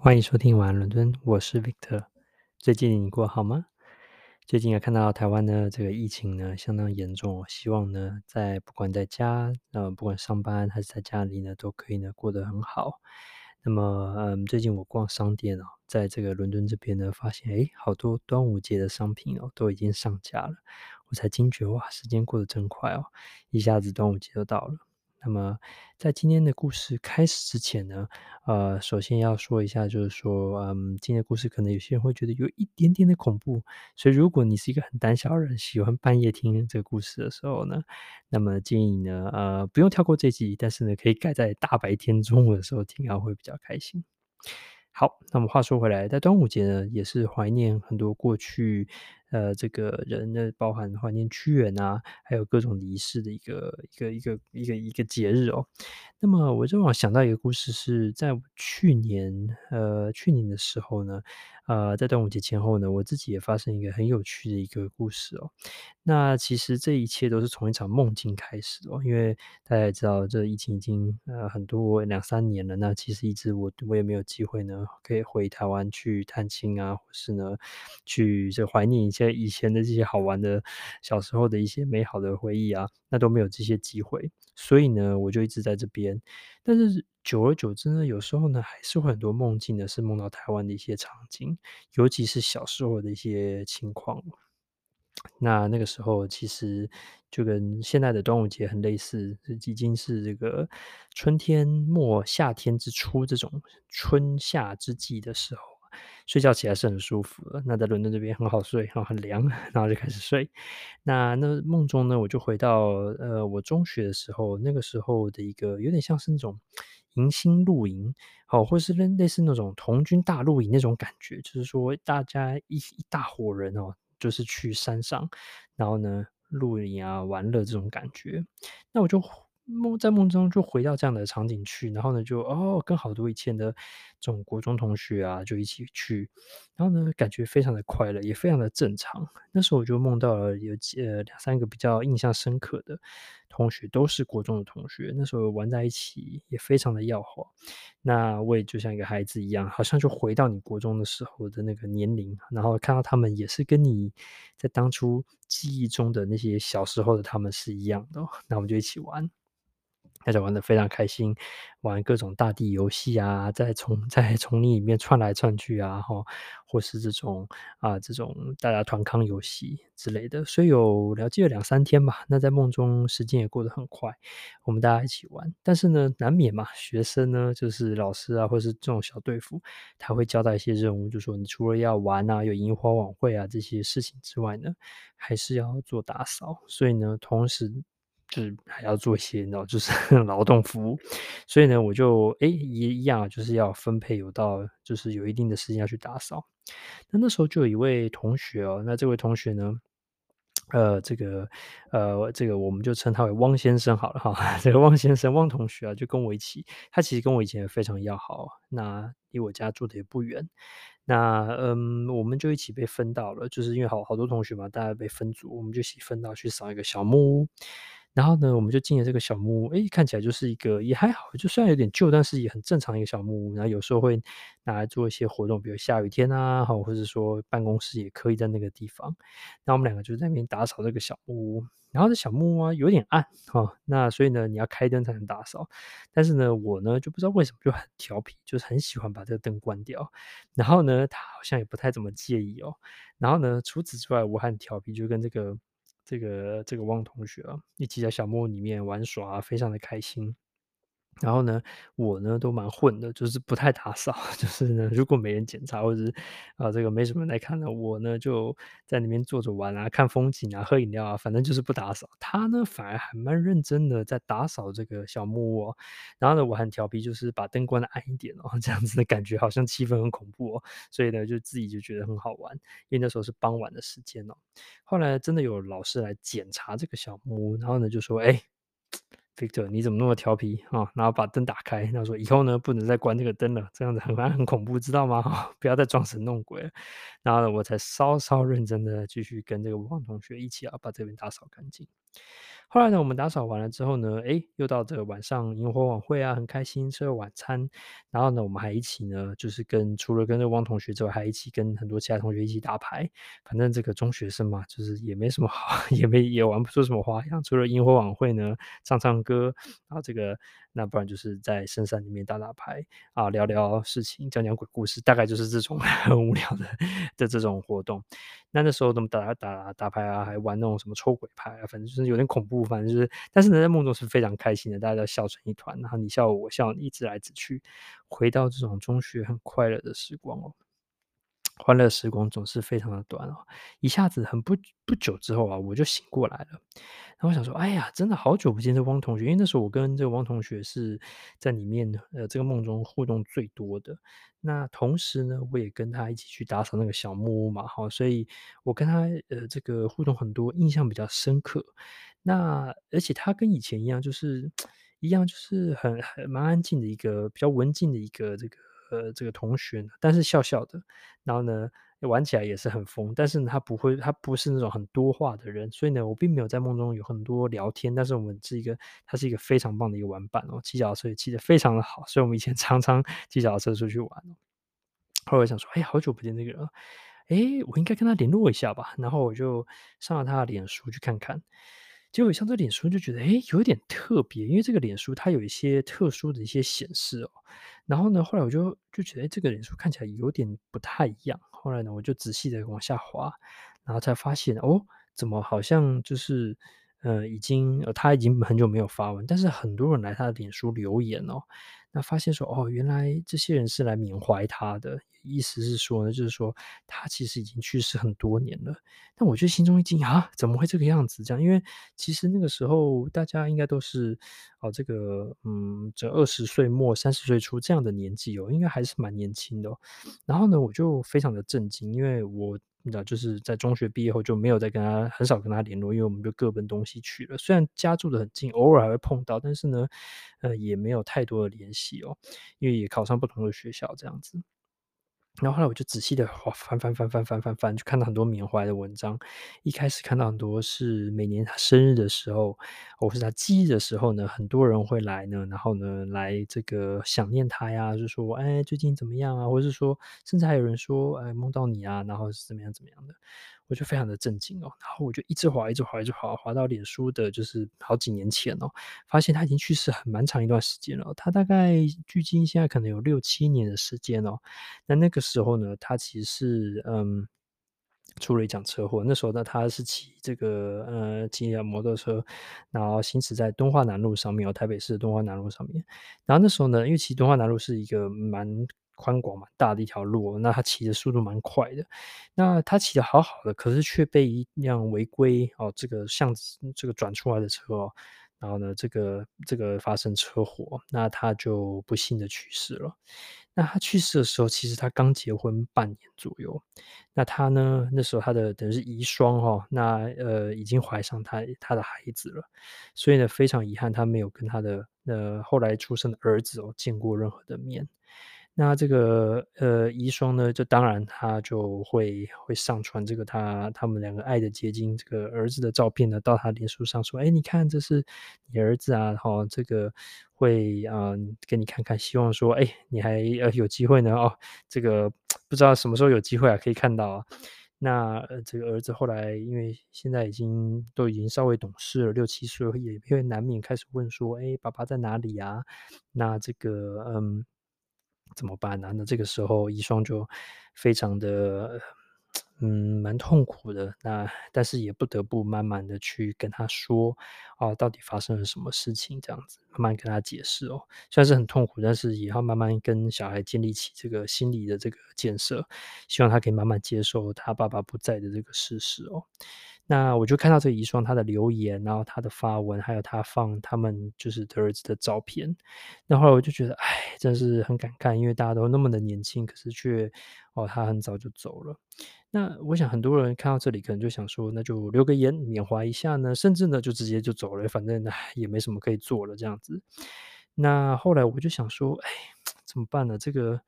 欢迎收听晚安伦敦，我是 Victor。最近你过好吗？最近也看到台湾的这个疫情呢相当严重哦，希望呢不管在家，不管上班还是在家里呢，都可以呢过得很好。那么，最近我逛商店哦，在这个伦敦这边呢，发现好多端午节的商品哦都已经上架了，我才惊觉哇，时间过得真快哦，一下子端午节就到了。那么在今天的故事开始之前呢，首先要说一下，就是说，今天的故事可能有些人会觉得有一点点的恐怖，所以如果你是一个很胆小的人，喜欢半夜听这个故事的时候呢，那么建议你呢，不用跳过这集，但是呢，可以改在大白天中午的时候听啊，会比较开心。好，那么话说回来，在端午节呢，也是怀念很多过去，这个人的包含怀念屈原啊，还有各种离世的一个节日哦。那么我就想到一个故事是在去年的时候呢，在端午节前后呢，我自己也发生一个很有趣的一个故事哦。那其实这一切都是从一场梦境开始哦，因为大家也知道这疫情已经很多2、3年了，那其实一直我也没有机会呢，可以回台湾去探亲啊，或是呢去怀念一些以前的这些好玩的小时候的一些美好的回忆啊，那都没有这些机会，所以呢我就一直在这边。但是久而久之呢，有时候呢还是会很多梦境呢是梦到台湾的一些场景，尤其是小时候的一些情况。那个时候其实就跟现在的端午节很类似，已经是这个春天末夏天之初这种春夏之际的时候，睡觉起来是很舒服的。那在伦敦这边很好睡，然后很凉，然后就开始睡。那梦中呢，我就回到我中学的时候，那个时候的一个有点像是那种迎新露营，或是类似那种童军大露营那种感觉，就是说大家一大伙人哦，就是去山上，然后呢露营啊、玩乐这种感觉。那我就在梦中就回到这样的场景去，然后呢就跟好多以前的这种国中同学啊就一起去，然后呢感觉非常的快乐，也非常的正常。那时候我就梦到了有2、3个比较印象深刻的同学，都是国中的同学，那时候玩在一起也非常的要好。那我也就像一个孩子一样，好像就回到你国中的时候的那个年龄，然后看到他们也是跟你在当初记忆中的那些小时候的他们是一样的哦，那我们就一起玩。大家玩得非常开心，玩各种大地游戏啊，在丛林里面窜来窜去啊，或是这种大家团康游戏之类的。所以了解了2、3天吧，那在梦中时间也过得很快，我们大家一起玩。但是呢，难免嘛，学生呢，就是老师啊，或是这种小队服，他会交代一些任务，就说你除了要玩啊，有萤火晚会啊这些事情之外呢，还是要做打扫。所以呢，同时就是还要做一些你知道就是劳动服务。所以呢，我就也一样啊，就是要分配就是有一定的时间要去打扫。那时候就有一位同学哦，那这位同学呢，这个我们就称他为汪先生好了哈。这个汪先生，汪同学啊，就跟我一起，他其实跟我以前也非常要好，那离我家住的也不远。那我们就一起被分到了，就是因为好多同学嘛，大家被分组，我们就一起分到去扫一个小木屋。然后呢，我们就进了这个小木屋，看起来就是一个也还好，就虽然有点旧，但是也很正常的一个小木屋。然后有时候会拿来做一些活动，比如下雨天啊，或者说办公室也可以在那个地方。那我们两个就在那边打扫这个小木屋，然后这小木屋啊有点暗那所以呢你要开灯才能打扫。但是呢我呢就不知道为什么就很调皮，就是很喜欢把这个灯关掉。然后呢他好像也不太怎么介意哦。然后呢除此之外我很调皮，就跟这个汪同学啊一起在小木屋里面玩耍啊，非常的开心。然后呢，我呢都蛮混的，就是不太打扫。就是呢，如果没人检查，或者是这个没什么人来看呢，我呢就在那边坐着玩啊，看风景啊，喝饮料啊，反正就是不打扫。他呢反而还蛮认真的在打扫这个小木屋哦。然后呢，我很调皮，就是把灯关的暗一点哦，这样子的感觉好像气氛很恐怖哦。所以呢，就自己就觉得很好玩，因为那时候是傍晚的时间哦。后来真的有老师来检查这个小木屋，然后呢就说：“Victor，你怎么那么调皮啊？”然后把灯打开，他说：“以后呢不能再关这个灯了，这样子很暗很恐怖，知道吗？不要再装神弄鬼了。”然后呢，我才稍稍认真的继续跟这个王同学一起把这边打扫干净。 后来呢，我们打扫完了之后呢，诶，又到这个晚上萤火晚会啊，很开心吃了晚餐。然后呢，我们还一起呢，就是除了跟这个汪同学之外，还一起跟很多其他同学一起打牌。反正这个中学生嘛，就是也没什么好，也玩不出什么花样，除了萤火晚会呢，唱唱歌，然后那不然就是在深山里面打打牌啊，聊聊事情，讲讲鬼故事，大概就是这种很无聊的这种活动。那时候我们打牌啊，还玩那种什么抽鬼牌啊，反正就是有点恐怖，反正就是，但是呢，在梦中是非常开心的，大家都笑成一团，然后你笑我笑，你直来直去，回到这种中学很快乐的时光哦。欢乐时光总是非常的短哦，一下子不久之后啊，我就醒过来了。然后我想说，哎呀，真的好久不见这汪同学，因为那时候我跟这个汪同学是在里面这个梦中互动最多的。那同时呢，我也跟他一起去打扫那个小木屋嘛，哈，所以我跟他这个互动很多，印象比较深刻。那而且他跟以前一样，就是一样，就是很蛮安静的一个比较文静的一个这个同学呢，但是笑笑的。然后呢，玩起来也是很疯，但是呢，他不是那种很多话的人，所以呢，我并没有在梦中有很多聊天，但是他是一个非常棒的一个玩伴哦，骑脚踏车也骑得非常的好，所以我们以前常常骑脚踏车出去玩哦。后来我想说，哎，好久不见这个人了，哎，我应该跟他联络一下吧。然后我就上了他的脸书去看看，结果上这脸书就觉得，哎，有一点特别，因为这个脸书它有一些特殊的一些显示哦。然后呢，后来我就觉得，哎，这个脸书看起来有点不太一样。后来呢，我就仔细的往下滑，然后才发现，哦，怎么好像就是他已经很久没有发文，但是很多人来他的脸书留言哦。那发现说，哦，原来这些人是来缅怀他的，意思是说呢，就是说他其实已经去世很多年了。但我就心中一惊啊，怎么会这个样子？这样，因为其实那个时候大家应该都是这个这20岁末30岁初这样的年纪哦，应该还是蛮年轻的哦。然后呢，我就非常的震惊，因为就是在中学毕业后就没有很少跟他联络，因为我们就各奔东西去了。虽然家住的很近，偶尔还会碰到，但是呢，也没有太多的联系哦，因为也考上不同的学校这样子。然后后来我就仔细的翻，就看到很多缅怀的文章。一开始看到很多是每年他生日的时候，或是他忌日的时候呢，很多人会来呢，然后呢，来这个想念他呀，就说：“哎，最近怎么样啊？”或者是说甚至还有人说：“哎，梦到你啊，然后是怎么样怎么样的。”我就非常的震惊哦，然后我就一直滑到脸书的就是好几年前哦，发现他已经去世很蛮长一段时间了，他大概距今现在可能有6、7年的时间哦。那个时候呢，他其实是出了一场车祸。那时候呢，他是骑摩托车，然后行驶在敦化南路上面哦，台北市的敦化南路上面。然后那时候呢，因为其实敦化南路是一个蛮宽广、蛮大的一条路哦，那他骑的速度蛮快的。那他骑得好好的，可是却被一辆违规哦，这个巷子这个转出来的车哦，然后呢，这个发生车祸，那他就不幸的去世了。那他去世的时候，其实他刚结婚半年左右。那他呢，那时候他的等于是遗孀哈，那已经怀上他的孩子了，所以呢，非常遗憾，他没有跟他的后来出生的儿子哦见过任何的面。那这个遗孀呢，就当然他就会上传这个他们两个爱的结晶这个儿子的照片呢，到他脸书上说：“哎，你看这是你儿子啊，哈，这个会给你看看，希望说，哎，你还有机会呢哦，这个不知道什么时候有机会啊，可以看到啊。”那这个儿子后来因为现在已经稍微懂事了6、7岁，也会难免开始问说：“哎，爸爸在哪里啊？”那这个怎么办呢？那这个时候遗孀就非常的蛮痛苦的。那但是也不得不慢慢的去跟他说，到底发生了什么事情这样子，慢慢跟他解释哦。虽然是很痛苦，但是也要慢慢跟小孩建立起这个心理的这个建设，希望他可以慢慢接受他爸爸不在的这个事实哦。那我就看到这个遗孀他的留言，然后他的发文，还有他放他们就是的儿子的照片。那后来我就觉得，唉，真是很感慨，因为大家都那么的年轻，可是他很早就走了。那我想很多人看到这里可能就想说，那就留个言缅怀一下呢，甚至呢就直接就走了，反正唉也没什么可以做了这样子。那后来我就想说，哎，怎么办呢？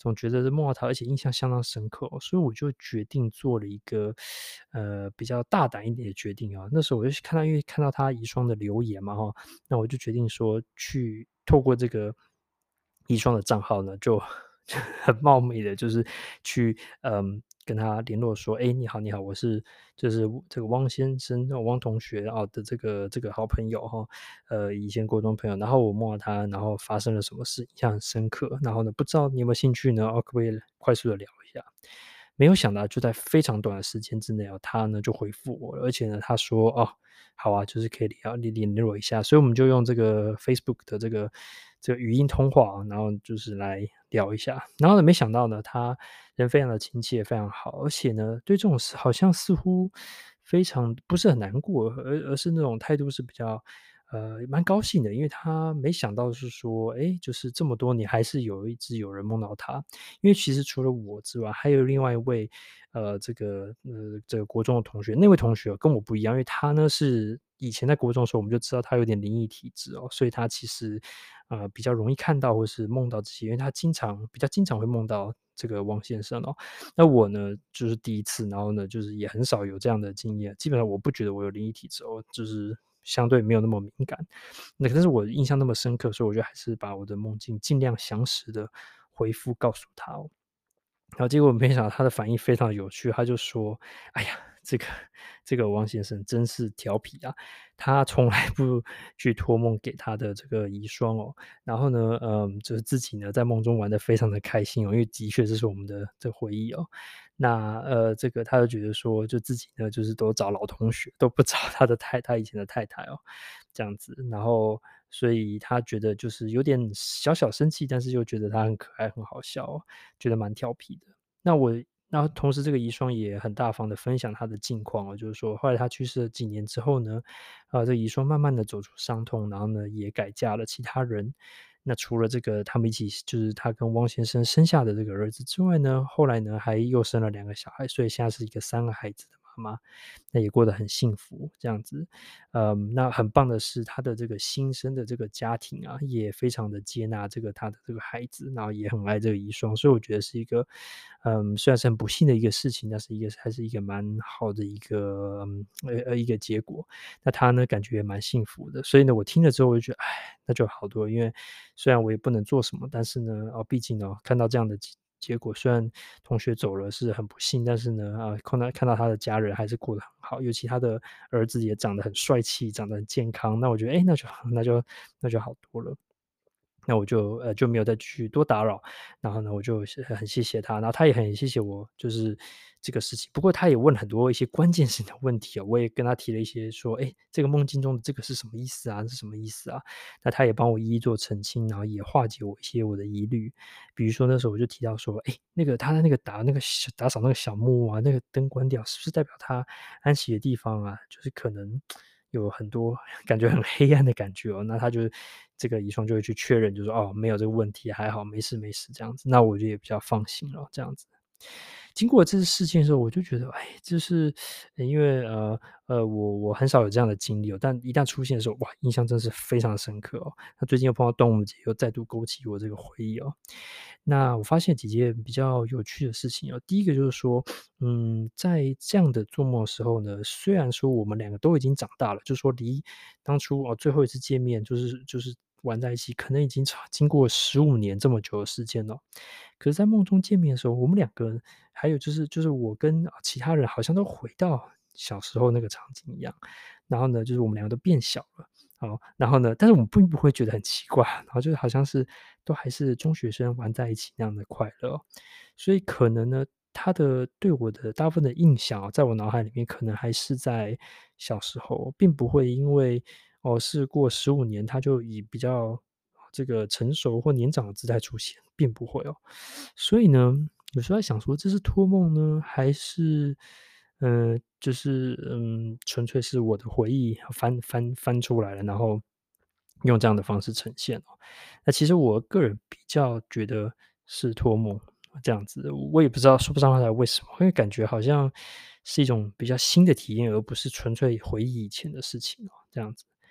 总觉得梦到他，而且印象相当深刻哦，所以我就决定做了一个比较大胆一点的决定啊。那时候我就看到，因为看到他遗孀的留言嘛哈，那我就决定说去透过这个遗孀的账号呢，就很冒昧的，就是去跟他联络说，哎，你好，你好，我是就是这个汪先生，汪同学啊的这个好朋友哈，以前国中朋友，然后我梦到他，然后发生了什么事，印象很深刻，然后呢，不知道你有没有兴趣呢？可不可以快速的聊一下？没有想到就在非常短的时间之内哦，他呢就回复我了，而且呢，他说哦，好啊，就是可以联络一下，所以我们就用这个 Facebook 的这个语音通话啊，然后就是来聊一下。然后呢，没想到呢，他人非常的亲切，非常好，而且呢，对这种事好像似乎非常不是很难过，而是那种态度是比较蛮高兴的，因为他没想到是说，哎，就是这么多年还是一直有人梦到他。因为其实除了我之外，还有另外一位，这个国中的同学，那位同学跟我不一样，因为他呢是以前在国中的时候我们就知道他有点灵异体质哦，所以他其实比较容易看到或是梦到这些，因为他比较经常会梦到这个王先生哦。那我呢就是第一次，然后呢就是也很少有这样的经验，基本上我不觉得我有灵异体质哦，就是相对没有那么敏感。那但是我印象那么深刻，所以我就还是把我的梦境尽量详实的回复告诉他哦。然后结果没想到他的反应非常有趣，他就说：“哎呀，这个王先生真是调皮啊，他从来不去托梦给他的这个遗孀哦，然后呢，就是自己呢在梦中玩得非常的开心哦，因为的确这是我们的这个回忆哦。那这个他就觉得说，就自己呢就是都找老同学，都不找他以前的太太哦，这样子，然后所以他觉得就是有点小小生气，但是又觉得他很可爱、很好笑哦。”觉得蛮调皮的。那我然后同时这个遗孀也很大方的分享她的近况哦，就是说后来她去世了几年之后呢，这个遗孀慢慢的走出伤痛，然后呢，也改嫁了其他人。那除了这个他们一起就是她跟汪先生生下的这个儿子之外呢，后来呢，还又生了2个小孩，所以现在是一个3个孩子的妈妈。那也过得很幸福这样子。那很棒的是他的这个新生的这个家庭啊，也非常的接纳他的这个孩子，然后也很爱这个遗孀，所以我觉得是一个，虽然是很不幸的一个事情，但是还是一个蛮好的一个，一个结果。那他呢，感觉也蛮幸福的，所以呢，我听了之后我就觉得，哎，那就好多了，因为虽然我也不能做什么，但是呢，毕竟呢，看到这样的结果，虽然同学走了是很不幸，但是呢，看到他的家人还是过得很好，尤其他的儿子也长得很帅气，长得很健康，那我觉得，哎，那就好多了。那我就没有再去多打扰，然后呢，我就是很谢谢他，然后他也很谢谢我，就是这个事情。不过他也问很多一些关键性的问题啊，我也跟他提了一些说，哎，这个梦境中的这个是什么意思啊？是什么意思啊？那他也帮我一一做澄清，然后也化解我一些我的疑虑。比如说那时候我就提到说，哎，那个他的那个打扫那个小木屋啊，那个灯关掉，是不是代表他安息的地方啊，就是可能有很多感觉很黑暗的感觉哦。那他就这个遗孀就会去确认，就说哦，没有这个问题，还好，没事没事这样子。那我就也比较放心了，这样子。经过这次事件的时候，我就觉得，哎，就是因为我很少有这样的经历哦，但一旦出现的时候，哇，印象真是非常深刻哦。那最近又碰到端午节，又再度勾起我这个回忆哦。那我发现几件比较有趣的事情哦。第一个就是说，在这样的做梦的时候呢，虽然说我们两个都已经长大了，就是说离当初最后一次见面就是玩在一起，可能已经经过15年这么久的时间了。可是在梦中见面的时候，我们两个还有就是我跟其他人好像都回到小时候那个场景一样，然后呢，就是我们两个都变小了。哦，然后呢，但是我们并不会觉得很奇怪，然后就是好像是都还是中学生玩在一起那样的快乐哦。所以可能呢，他对我的大部分的印象在我脑海里面可能还是在小时候，并不会因为事过15年，他就以比较这个成熟或年长的姿态出现，并不会哦。所以呢，有时候在想说，这是托梦呢，还是就是纯粹是我的回忆翻出来了，然后用这样的方式呈现哦。那其实我个人比较觉得是托梦这样子，我也不知道说不上来为什么，因为感觉好像是一种比较新的体验，而不是纯粹回忆以前的事情哦，这样子。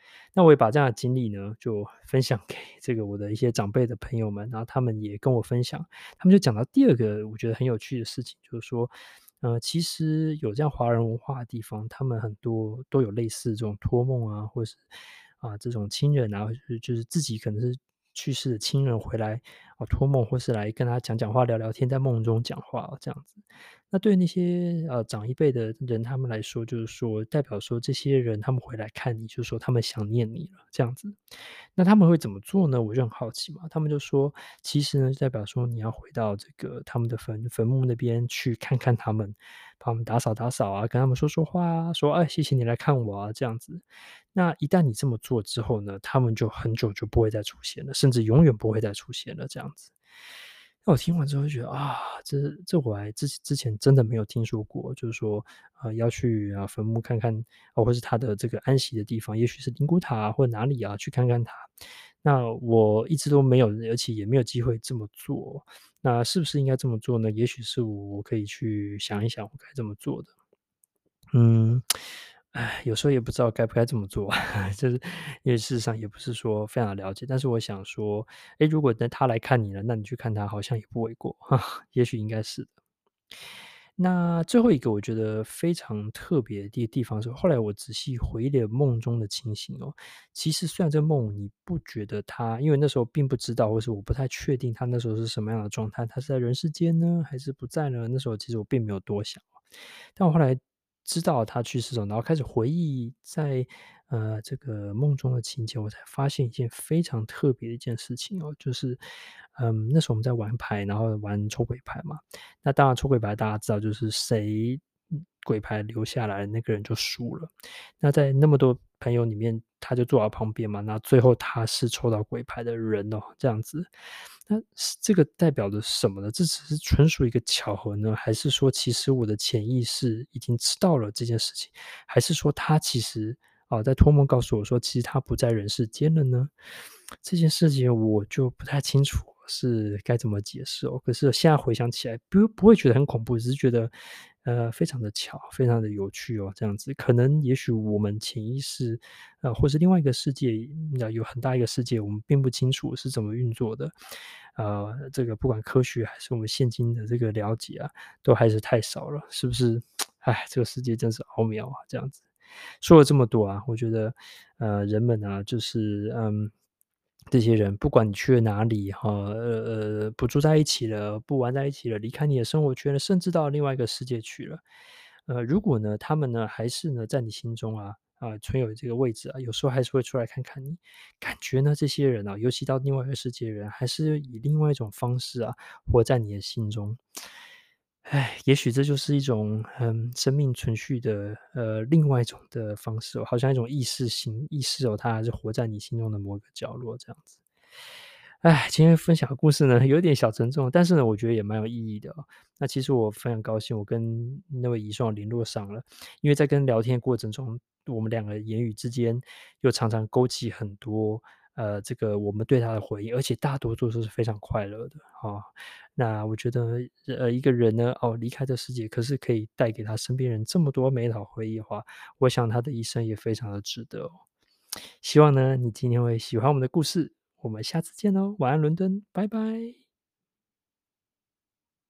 那我也把这样的经历呢，就分享给这个我的一些长辈的朋友们，然后他们也跟我分享，他们就讲到第二个我觉得很有趣的事情，就是说，其实有这样华人文化的地方，他们很多都有类似这种托梦啊，或是这种亲人啊，就是自己可能是去世的亲人回来托梦，或是来跟他讲讲话、聊聊天，在梦中讲话这样子。那对那些长一辈的人他们来说，就是说代表说这些人他们回来看你，就是说他们想念你了这样子。那他们会怎么做呢？我就很好奇嘛。他们就说，其实呢，就代表说你要回到这个他们的坟墓那边去看看他们，帮他们打扫打扫啊，跟他们说说话啊，说哎谢谢你来看我啊这样子。那一旦你这么做之后呢，他们就很久就不会再出现了，甚至永远不会再出现了这样子。那我听完之后就觉得这我还之前真的没有听说过，就是说要去坟墓看看或是他的这个安息的地方，也许是灵骨塔或者哪里去看看他。那我一直都没有，而且也没有机会这么做。那是不是应该这么做呢？也许是我可以去想一想我该这么做的。嗯，有时候也不知道该不该这么做，就是因为事实上也不是说非常了解，但是我想说，如果他来看你了，那你去看他好像也不为过，也许应该是的。那最后一个我觉得非常特别的地方是，后来我仔细回忆了梦中的情形其实虽然这梦你不觉得他，因为那时候并不知道，或是我不太确定他那时候是什么样的状态，他是在人世间呢，还是不在呢？那时候其实我并没有多想。但我后来知道他去世之后，然后开始回忆在这个梦中的情节，我才发现一件非常特别的一件事情就是，那时候我们在玩牌，然后玩抽鬼牌嘛。那当然抽鬼牌大家知道，就是谁鬼牌留下来，那个人就输了。那在那么多朋友里面，他就坐在旁边嘛，那最后他是抽到鬼牌的人这样子。那是这个代表着什么呢？这只是纯属一个巧合呢？还是说其实我的潜意识已经知道了这件事情？还是说他其实在托梦告诉我说，其实他不在人世间了呢？这件事情我就不太清楚是该怎么解释可是现在回想起来，不会觉得很恐怖，只是觉得非常的巧，非常的有趣这样子。可能也许我们潜意识或是另外一个世界，有很大一个世界，我们并不清楚是怎么运作的。这个不管科学还是我们现今的这个了解都还是太少了，是不是？哎，这个世界真是奥妙这样子。说了这么多我觉得，人们就是这些人不管你去了哪里不住在一起了，不玩在一起了，离开你的生活圈了，甚至到另外一个世界去了。如果呢，他们呢还是呢在你心中存有这个位置有时候还是会出来看看你。感觉呢，这些人尤其到另外一个世界的人，还是以另外一种方式活在你的心中。哎，也许这就是一种生命存续的另外一种的方式好像一种意识它还是活在你心中的某一个角落这样子。哎，今天分享的故事呢，有点小沉重，但是呢，我觉得也蛮有意义的那其实我非常高兴，我跟那位遗孀联络上了，因为在跟聊天的过程中，我们两个言语之间又常常勾起很多这个我们对他的回忆，而且大多数都是非常快乐的那我觉得一个人呢离开这世界，可是可以带给他身边人这么多美好回忆的话，我想他的一生也非常的值得希望呢，你今天会喜欢我们的故事，我们下次见哦，晚安伦敦，拜拜。